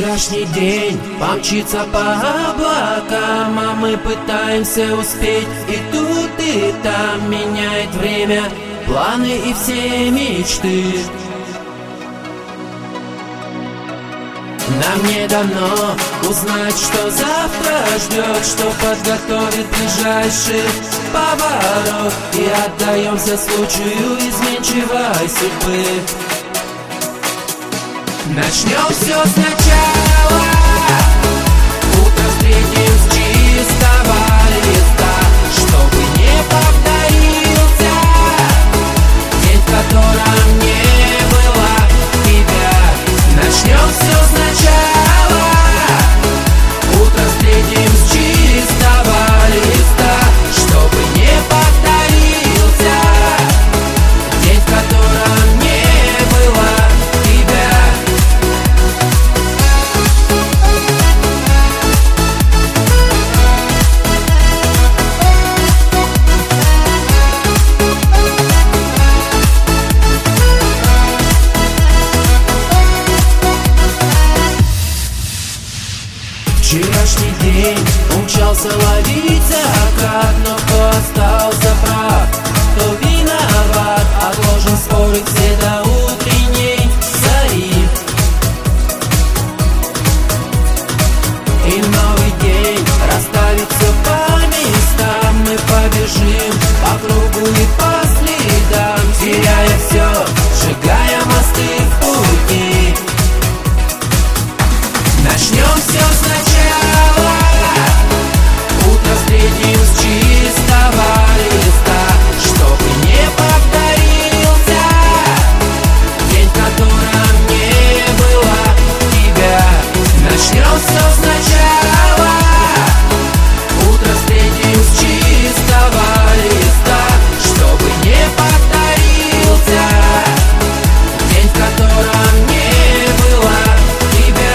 Вчерашний день помчится по облакам, а мы пытаемся успеть и тут, и там. Меняет время планы и все мечты. Нам не дано узнать, что завтра ждет, что подготовит ближайший поворот. И отдаемся случаю изменчивой судьбы. Начнем все сначала. Утро встретим с чистого листа, чтобы не повторился день, в котором не было тебя. Начнем все сначала. Утро встретим с чистого листа, чтобы не повторился день, в котором не было тебя. Вчерашний день умчался ловить закат, но кто остался прав, кто виноват? Отложим споры все до утренней зари. И новый день расставит все по местам. Мы побежим по кругу и по следам, теряя все, сжигая мосты в пути. Начнем все сначала. Утро встретим с чистого листа, чтобы не повторился день, в котором не было тебя. Начнем все сначала. Утро встретим с чистого листа, чтобы не повторился день, в котором не было тебя.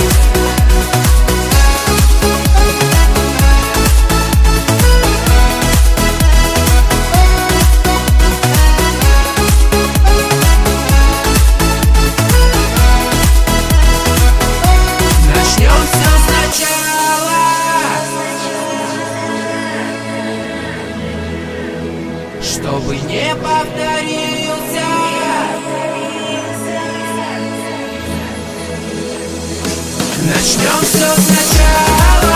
Начнем все сначала, чтобы не повторился. Начнем все сначала.